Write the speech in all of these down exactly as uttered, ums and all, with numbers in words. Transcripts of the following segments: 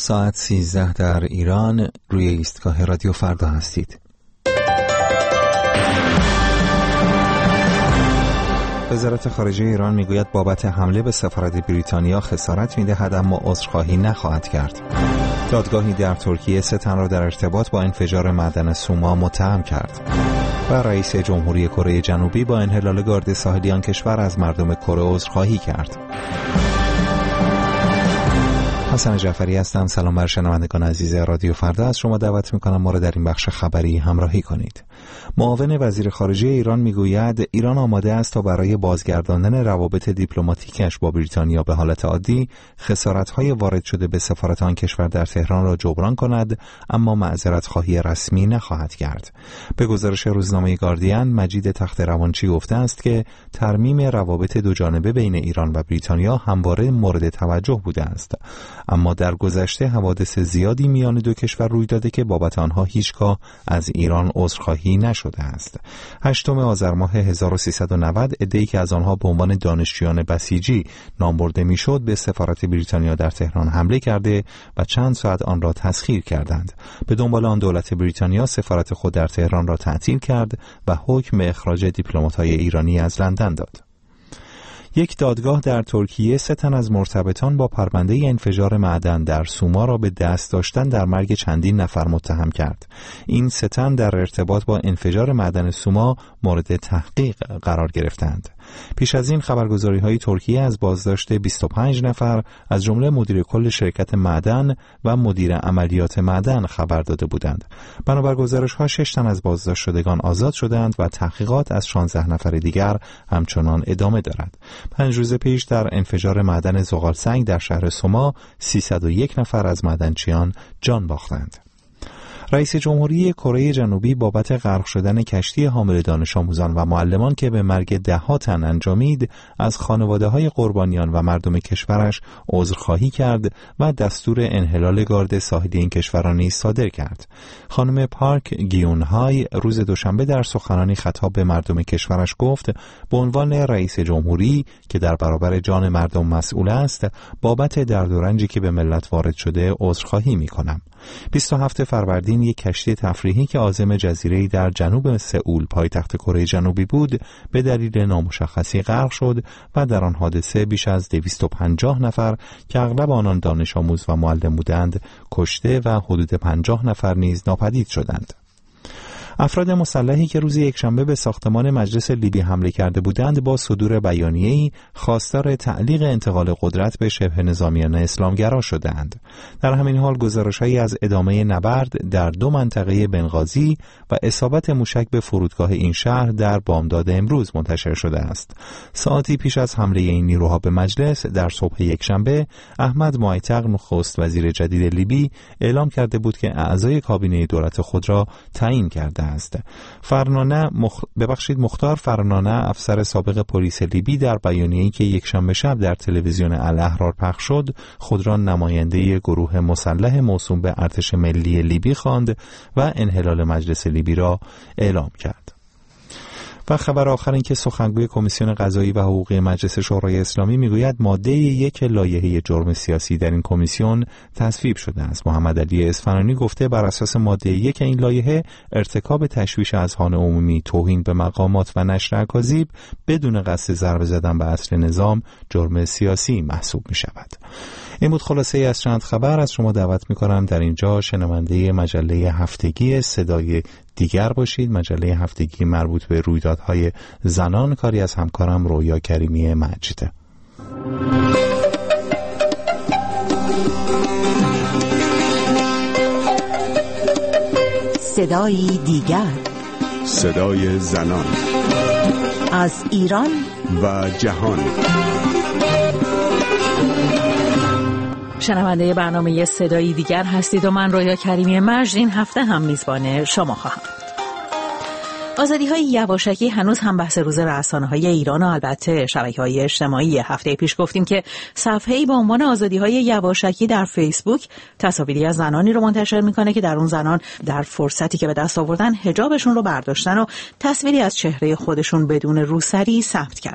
ساعت سیزده در ایران، روی ایستگاه رادیو فردا هستید. وزارت خارجه ایران میگوید بابت حمله به سفارت بریتانیا خسارت میدهد اما عذرخواهی نخواهد کرد. دادگاهی در ترکیه سه تن را در ارتباط با انفجار معدن سوما متهم کرد. و رئیس جمهوری کره جنوبی با انحلال گارد ساحلی آن کشور از مردم کره عذرخواهی کرد. حسن جعفری هستم. سلام بر شنوندگان عزیز رادیو فردا. از شما دعوت میکنم ما را در این بخش خبری همراهی کنید. معاون وزیر خارجه ایران میگوید ایران آماده است تا برای بازگرداندن روابط دیپلماتیکش با بریتانیا به حالت عادی خسارت‌های وارد شده به سفارت آن کشور در تهران را جبران کند، اما معذرت خواهی رسمی نخواهد کرد. به گزارش روزنامه گاردین، مجید تخت روانچی گفته است که ترمیم روابط دو جانبه بین ایران و بریتانیا همواره مورد توجه بوده است، اما در گذشته حوادث زیادی میان دو کشور روی داده که بابت آنها هیچگاه از ایران عذرخواهی نشده است. هشتم آذر ماه هزار و سیصد و نود عده‌ای که از آنها به عنوان دانشجویان بسیجی نام برده میشد به سفارت بریتانیا در تهران حمله کرده و چند ساعت آن را تسخیر کردند. به دنبال آن دولت بریتانیا سفارت خود در تهران را تعطیل کرد و حکم به اخراج دیپلمات‌های ایرانی از لندن داد. یک دادگاه در ترکیه سه تن از مرتبطان با پرونده انفجار معدن در سوما را به دست داشتن در مرگ چندین نفر متهم کرد. این سه تن در ارتباط با انفجار معدن سوما مورد تحقیق قرار گرفتند. پیش از این خبرگزاری‌های ترکیه از بازداشت بیست و پنج نفر از جمله مدیر کل شرکت معدن و مدیر عملیات معدن خبر داده بودند. بنابر گزارش‌ها شش تن از بازداشت شدگان آزاد شدند و تحقیقات از شانزده نفر دیگر همچنان ادامه دارد. پنج روز پیش در انفجار معدن زغالسنگ در شهر سوما سیصد و یک نفر از معدنچیان جان باختند. رئیس جمهوری کره جنوبی بابت غرق شدن کشتی حامل دانش آموزان و معلمان که به مرگ ده‌ها تن انجامید از خانواده‌های قربانیان و مردم کشورش عذرخواهی کرد و دستور انحلال گارد ساحلی این کشور را نیز صادر کرد. خانم پارک گیونهای روز دوشنبه در سخنرانی خطاب به مردم کشورش گفت به عنوان رئیس جمهوری که در برابر جان مردم مسئول است بابت درد و رنجی که به ملت وارد شده عذرخواهی می‌کنم. بیست و هفتم فروردین یک کشتی تفریحی که عازم جزیره‌ای در جنوب سئول پایتخت کره جنوبی بود به دلیل نامشخصی غرق شد و در آن حادثه بیش از دویست و پنجاه نفر که اغلب آنان دانش آموز و معلم بودند کشته و حدود پنجاه نفر نیز ناپدید شدند. افراد مسلحی که روز یکشنبه به ساختمان مجلس لیبی حمله کرده بودند با صدور بیانیه‌ای خواستار تعلیق انتقال قدرت به شبه نظامیان اسلامگرا شدند. در همین حال گزارش‌هایی از ادامه نبرد در دو منطقه بنغازی و اصابت موشک به فرودگاه این شهر در بامداد امروز منتشر شده است. ساعتی پیش از حمله این نیروها به مجلس در صبح یکشنبه احمد معیتق نخست وزیر جدید لیبی اعلام کرده بود که اعضای کابینه دولت خود را تعیین کرده است. فرنانه مخ... ببخشید مختار فرنانه افسر سابق پلیس لیبی در بیانیه‌ای که یکشنبه شب در تلویزیون الاحرار پخش شد خود را نماینده گروه مسلح موسوم به ارتش ملی لیبی خواند و انحلال مجلس لیبی را اعلام کرد. و خبر آخر این که سخنگوی کمیسیون قضایی و حقوقی مجلس شورای اسلامی میگوید ماده یک لایحه جرم سیاسی در این کمیسیون تصویب شده است. محمد علی اصفهانی گفته بر اساس ماده یک این لایحه ارتکاب تشویش اذهان عمومی، توهین به مقامات و نشر اکاذیب بدون قصد ضربه زدن به اصل نظام جرم سیاسی محسوب می شود. این بود خلاصه ای از چند خبر. از شما دعوت می کنم در اینجا شنونده مجله هفتگی صدای دیگر باشید. مجله هفتگی مربوط به رویدادهای زنان، کاری از همکارم رویا کریمی مجد. صدای دیگر، صدای زنان از ایران و جهان. شنونده برنامه صدایی دیگر هستید و من رویا کریمی مجد این هفته هم میزبان شما خواهم. آزادی‌های یواشکی هنوز هم بحث روز رسانه‌های ایران و البته شبکه‌های اجتماعی. هفته پیش گفتیم که صفحه‌ای با عنوان آزادی‌های یواشکی در فیسبوک تصاویری از زنانی رو منتشر می‌کنه که در اون زنان در فرصتی که به دست آوردن حجابشون رو برداشتن و تصویری از چهره خودشون بدون روسری ثبت کردن.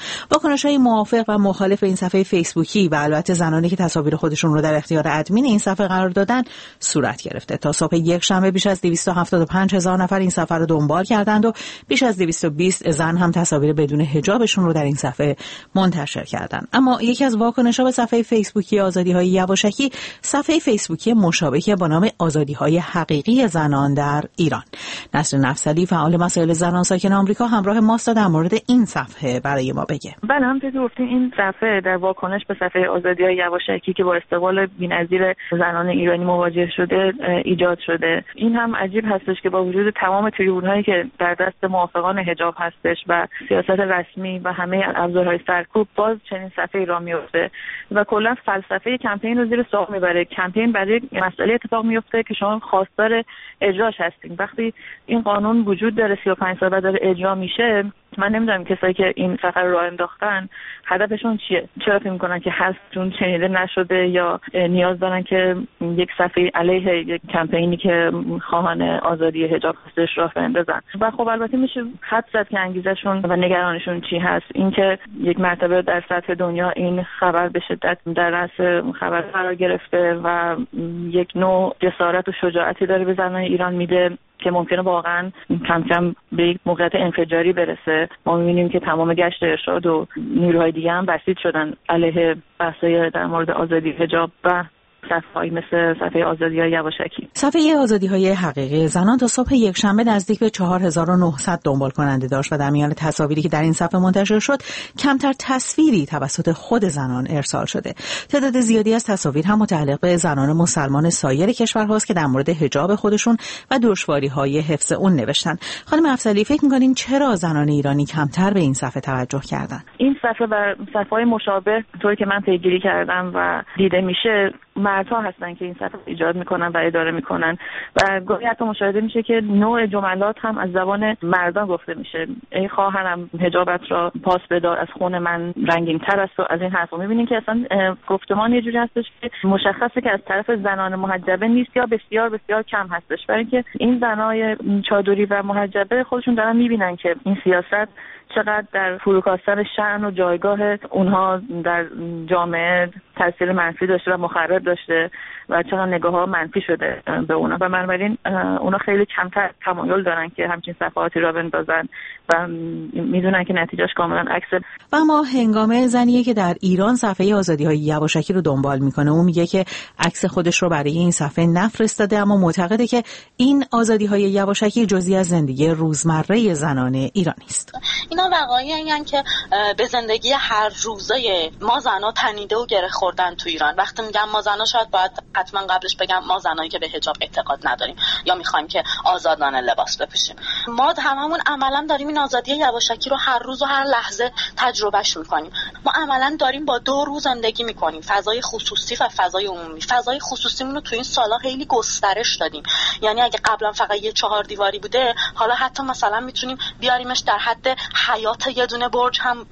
واکنش‌های موافق و مخالف این صفحه فیسبوکی و البته زنانی که تصاویر خودشون رو در اختیار ادمین این صفحه قرار دادن صورت گرفته. تا صبح یک شنبه بیش از دویست و هفتاد و پنج هزار نفر این صفحه رو دنبال کردند و بیش از دویست و بیست زن هم تصاویر بدون حجابشون رو در این صفحه منتشر کردند. اما یکی از واکنش‌ها به صفحه فیسبوکی آزادی‌های یواشکی صفحه فیسبوکی مشابهی با نام آزادی‌های حقیقی زنان در ایران. نصر نفسلی فعال مسائل زنان ساکن آمریکا همراه ماست تا در مورد این صفحه برای ما بگه. بله، همونطور که گفتین این صفحه در واکنش به صفحه آزادی‌های یواشکی که با استقبال بی‌نظیر زنان ایرانی مواجه شده ایجاد شده. این هم عجیب هستش که با وجود تمام تریبون‌هایی که در دست موافقان حجاب هستش و سیاست رسمی و همه ابزارهای سرکوب باز چنین صفحه‌ای را میفته و کلا فلسفه کمپین رو زیر سوال میبره. کمپین برای مسئله اتفاق میفته که شما خواستار اجراش هستین. وقتی این قانون وجود داره سی و پنج سال بعد داره اجرا میشه، من نمیدونم کسایی که این صفحه رو راه انداختن هدفشون چیه؟ چرا فکر میکنن که هستشون شنیده نشده یا نیاز دارن که یک صفحه علیه یک کمپینی که خواهان آزادی حجاب هستش راه بندازن؟ و خب البته میشه حد زد که انگیزشون و نگرانشون چی هست. اینکه یک مرتبه در سطح دنیا این خبر به شدت در رأس خبر قرار گرفته و یک نوع جسارت و شجاعتی داره به زنان ایران میده که ممکنه واقعا کم کم به یک موقعیت انفجاری برسه. ما می‌بینیم که تمام گشت ارشاد و نیروهای دیگه هم بسیج شدن علیه بحث‌های در مورد آزادی حجاب و صفحه‌ای مثل صفحه آزادی‌های یواشکی. صفحه آزادی‌های حقیقی زنان تا صبح یکشنبه نزدیک به چهار هزار و نهصد دنبال کننده داشت و در میان تصاویری که در این صفحه منتشر شد کمتر تصویری توسط خود زنان ارسال شده. تعداد زیادی از تصاویر هم متعلق به زنان مسلمان سایر کشورهاست که در مورد حجاب خودشون و دشواری‌های حفظ اون نوشتن. خانم افضلی، فکر می‌کنین چرا زنان ایرانی کمتر به این صفحه توجه کردن؟ این صفحه و صفحه‌های مشابه طوری که من پیگیری کردم و دیده میشه مردها هستن که این صفحه ایجاد میکنن و اداره میکنن و گاهی حتی مشاهده میشه که نوع جملات هم از زبان مردان گفته میشه. ای خواهرم حجابت را پاس بدار، از خون من رنگین تر است و از این حرفا. میبینین که اصلا گفتمان یه جوری هستش که مشخصه که از طرف زنان محجبه نیست یا بسیار بسیار کم هستش، برای اینکه این زنای چادری و محجبه خودشون دارن میبینن که این سیاست چقدر در فروکاستن شأن و جایگاه اونها در جامعه تاثیر منفی داشته و مخرب داشته و چقدر نگاه‌ها منفی شده به اونا و بنابراین اونا خیلی کمتر تمایل دارن که همچین صفحاتی را بندازن و میدونن که نتیجهش کاملا عکس. و ما هنگام زنیه که در ایران صفحه آزادی‌های یواشکی رو دنبال میکنه، اون میگه که عکس خودش رو برای این صفحه نفرستاده اما معتقده که این آزادی‌های یواشکی جزئی از زندگی روزمره زنان ایرانی است. اینا وقایعی که به زندگی هر روزه ما زنا تنیده و گره خوردن تو ایران. وقتی میگم ما زنا شاید باید حتما قبلش بگم ما زنایی که به حجاب اعتقاد نداریم یا میخوایم که آزادانه لباس بپوشیم. ما هممون عملاً داریم این آزادی یواشکی رو هر روز و هر لحظه تجربهش میکنیم. ما عملاً داریم با دو روز زندگی میکنیم، فضای خصوصی و فضای عمومی. فضای خصوصیمون رو تو این سالا خیلی گسترش دادیم. یعنی اگه قبلا فقط یه چهار دیواری بوده، حالا حتی مثلا میتونیم بیاریمش در حد حیات یه دونه برج هم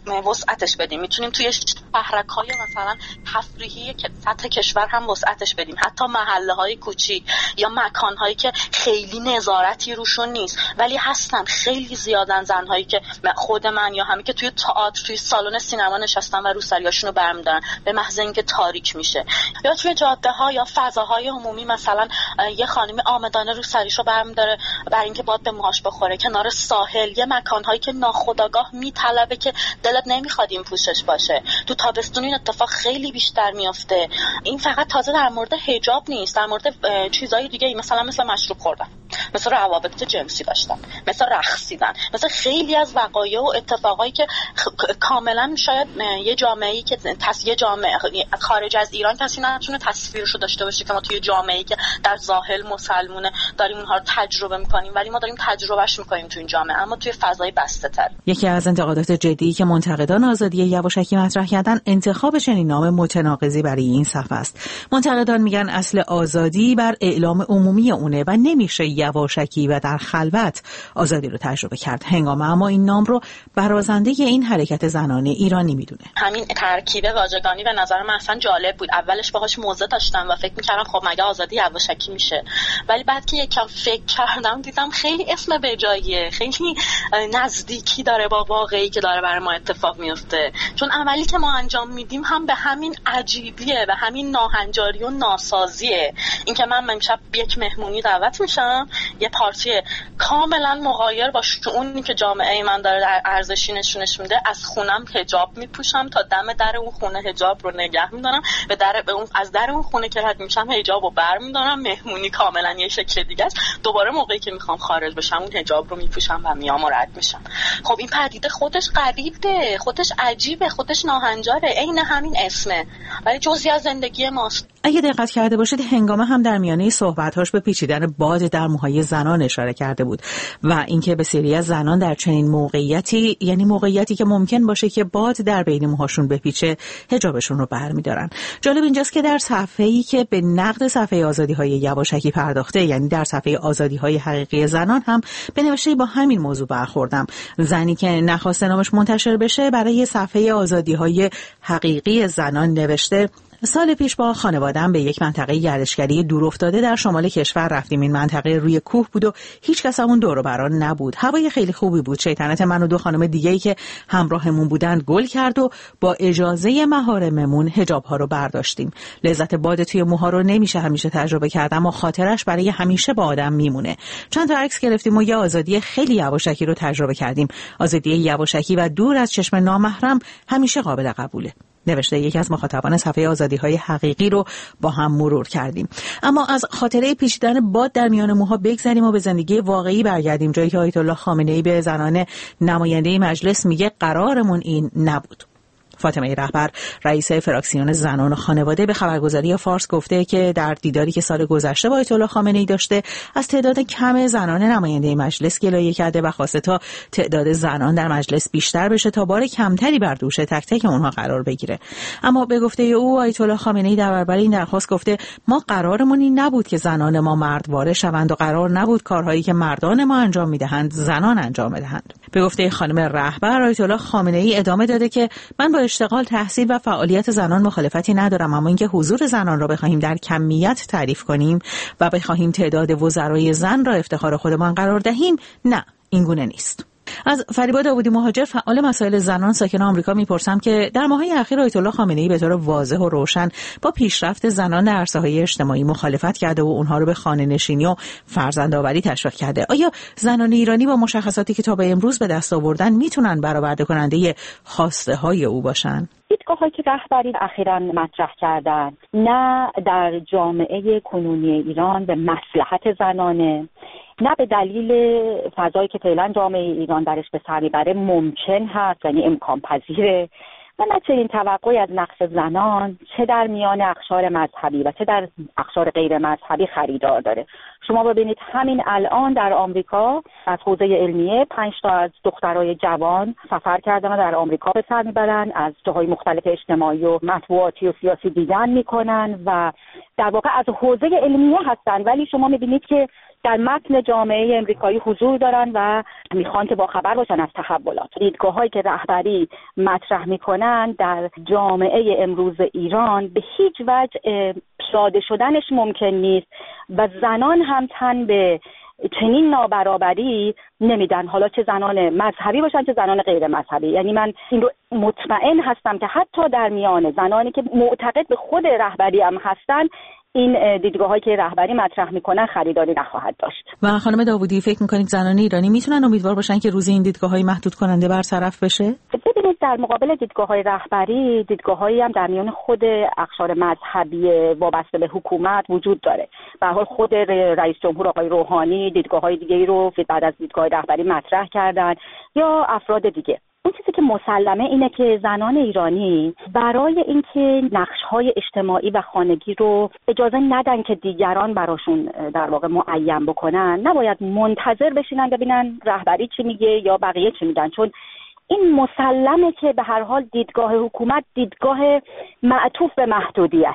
وسعتش بدیم. میتونیم توی شهرک‌های مثلا تفریحی که سطح کشور هم وسعتش بدیم، حتی محله‌های کوچیک یا مکان‌هایی که خیلی نظارتی روشون نیست ولی هستن. خیلی زیادن زن‌هایی که خود من یا همین که توی تئاتر، توی سالن سینما نشستن و روسریاشون رو برمی‌دارن به محض اینکه تاریک میشه، یا توی جاده‌ها یا فضاهای عمومی مثلا یه خانمی آمدانه روسریشو برمی‌داره برای اینکه باد به موهاش بخوره، کنار ساحل، یه مکان‌هایی که ناخودآگاه میطلبه که دلت نمیخواد این پوشش باشه. تو تابستون این اتفاق خیلی بیشتر میافته. این فقط تازه در مورد حجاب نیست، در مورد چیزای دیگه مثلا مثل مشروب خوردن، مثل روابط جنسی داشتن، مثل رقصیدن، مثل خیلی از وقایع و اتفاقایی که کاملا شاید یه جامعه‌ای که تصویر جامعه خارج از ایران کسی نتونه تصویرشو داشته باشه که ما توی جامعه‌ای که در ظاهر مسلمونه داریم اونها رو تجربه می‌کنیم، ولی ما داریم تجربهش می‌کنیم تو این جامعه اما توی فضای بسته‌تر. یکی از انتقادات جدی که منتقدان آزادی یواشکی مطرح کردن انتخاب چنین نام متناقضی برای این صفحه است. منتقدان میگن اصل آزادی بر اعلام عمومی اونه و نمیشه یواشکی و در خلوت آزادی رو تجربه کرد. هنگامه اما این نام رو برازنده این حرکت زنانه ایرانی میدونه. همین ترکیب واژگانی به نظر من اصلا جالب بود. اولش باهاش موضع داشتم و فکر می‌کردم خب مگه آزادی یواشکی میشه، ولی بعد که یکم فکر کردم دیدم خیلی اسم بجاییه، خیلی نزدیکی داره با واقعی که داره برای ما اتفاق میفته، چون عملی که ما انجام میدیم هم به همین عجیبیه و همین ناهنجاری و ناسازیه. اینکه من امشب یک مهمونی دعوت میشم، یه پارتی کاملا مغایر با شؤونی که جامعه من داره در ارزشی نشونش میده، از خونم حجاب میپوشم تا دم در اون خونه حجاب رو نگه میدارم، به در به اون از در اون خونه که رد میشم حجابو برمیدارم، مهمونی کاملا یه شکل دیگه است، دوباره موقعی که میخوام خارج بشم اون حجاب رو میپوشم و میام و رد میشم. خب این پدیده خودش غریبه، خودش عجیبه، خودش ناهنجاره، عین همین اسمه، ولی جزئی از زندگی ماست. اگه دقت کرده باشید هنگامه هم در میانه صحبت‌هاش به پیچیدن باد در موهای زنان اشاره کرده بود و اینکه بسیاری از زنان در چنین موقعیتی، یعنی موقعیتی که ممکن باشه که باد در بین موهاشون بپیچه، حجابشون رو برمی‌دارن. جالب اینجاست که در صفحه‌ای که به نقد صفحه آزادی‌های یواشکی پرداخته، یعنی در صفحه آزادی‌های حقیقی زنان، هم به نوشته با همین موضوع برخوردم. زنی که نخواسته نامش منتشر بشه برای صفحه آزادی‌های حقیقی زنان نوشته: سال پیش با خانواده‌ام به یک منطقه گردشگری دور افتاده در شمال کشور رفتیم. این منطقه روی کوه بود و هیچ کس همون دور و بران نبود. هوای خیلی خوبی بود. شیطنت من و دو خانم دیگه‌ای که همراهمون بودند گل کرد و با اجازه محارممون حجاب‌ها رو برداشتیم. لذت باد توی موها رو نمیشه همیشه تجربه کردم و خاطرش برای همیشه با آدم میمونه. چند تا عکس گرفتیم و یه آزادی خیلی یواشکی رو تجربه کردیم. آزادی یواشکی و دور از چشم نامحرم همیشه قابل قبوله. نوشته یکی از مخاطبان صفحه آزادی‌های حقیقی رو با هم مرور کردیم. اما از خاطره پیچیدن باد در میان موها بگذریم و به زندگی واقعی برگردیم، جایی که آیت الله خامنه‌ای به زنان نماینده مجلس میگه قرارمون این نبود. فاطمه رهبر رئیس فراکسیون زنان و خانواده به خبرگزاری فارس گفته که در دیداری که سال گذشته با آیت الله خامنه‌ای داشته از تعداد کم زنان نماینده مجلس گلایه کرده و خواسته تا تعداد زنان در مجلس بیشتر بشه تا بار کمتری بر دوش تک تک اونها قرار بگیره. اما به گفته او آیت الله خامنه‌ای در برابر این درخواست گفته ما قرارمون این نبود که زنان ما مردواره شوند و قرار نبود کارهایی که مردان ما انجام میدهند زنان انجام بدهند. به گفته خانم رهبر آیت الله خامنه‌ای ادامه داده که من با اشتغال، تحصیل و فعالیت زنان مخالفتی ندارم، اما اینکه حضور زنان را بخواهیم در کمیت تعریف کنیم و بخواهیم تعداد وزرای زن را افتخار خودمان قرار دهیم، نه، این گونه نیست. از فریبا داوودی مهاجر فعال مسائل زنان ساکن آمریکا میپرسم که در ماه‌های اخیر آیت الله خامنه‌ای به طور واضح و روشن با پیشرفت زنان در عرصه‌های اجتماعی مخالفت کرده و اونها رو به خانه‌نشینی و فرزندآوری تشویق کرده. آیا زنان ایرانی با مشخصاتی که تا به امروز به دست آوردن میتونن برآورده کننده خواسته‌های او باشن؟ دیدگاه‌هایی که رهبری اخیراً مطرح کردن نه در جامعه کنونی ایران به مصلحت زنانه، نه به دلیل فضایی که فعلا جامعه ایران درش به سر میبره ممکن هست، یعنی امکان پذیره، و نه چنین توقعی از نقش زنان چه در میان اقشار مذهبی و چه در اقشار غیر مذهبی خریدار داره. شما ببینید همین الان در آمریکا از حوزه علمیه پنج تا از دخترای جوان سفر کردن و در آمریکا به سر میبرن، از جاهای مختلف اجتماعی و مطبوعاتی و سیاسی دیدن میکنن و در واقع از حوزه علمیه هستن، ولی شما میبینید که در متن جامعه امریکایی حضور دارن و میخوان که با خبر باشن از تحولات. دیدگاه‌هایی که رهبری مطرح میکنن در جامعه امروز ایران به هیچ وجه پیاده شدنش ممکن نیست و زنان هم تن به چنین نابرابری نمیدن، حالا چه زنان مذهبی باشن چه زنان غیر مذهبی. یعنی من این رو مطمئن هستم که حتی در میان زنانی که معتقد به خود رهبری هم هستن این دیدگاه‌هایی که رهبری مطرح میکنن خریداری نخواهد داشت. و خانم داوودی فکر میکنید زنان ایرانی میتونن امیدوار باشن که روزی این دیدگاه‌های محدود کننده برطرف بشه؟ ببینید در مقابل دیدگاه‌های رهبری دیدگاه‌هایی هم در میان خود اقشار مذهبی وابسته به حکومت وجود داره. به هر حال خود رئیس جمهور آقای روحانی دیدگاه‌های دیگه‌ای رو بعد از دیدگاه رهبری مطرح کردن یا افراد دیگه. اون چیزی که مسلمه اینه که زنان ایرانی برای اینکه نقش‌های اجتماعی و خانگی رو اجازه ندن که دیگران براشون در واقع معین بکنن، نباید منتظر بشینن ببینن رهبری چی میگه یا بقیه چی میگن، چون این مسلمه که به هر حال دیدگاه حکومت دیدگاه معطوف به محدودیته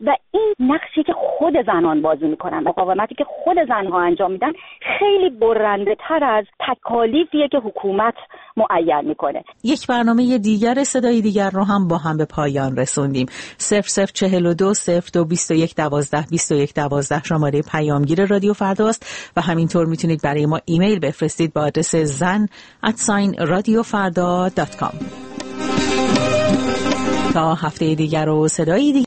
و این نقشی که خود زنان بازی میکنن، مقاومتی که خود زنها انجام میدن خیلی برنده تر از تکالیفیه که حکومت معین میکنه. یک برنامه دیگر صدای دیگر رو هم با هم به پایان رسوندیم. صفر صفر چهل و دو صفر دو بیست و یک دوازده بیست و یک دوازده شماره پیامگیر رادیو فرداست و همینطور میتونید برای ما ایمیل بفرستید با آدرس زن ات ساین رادیو فردا دات کام. تا هفته دیگر و صدای دیگر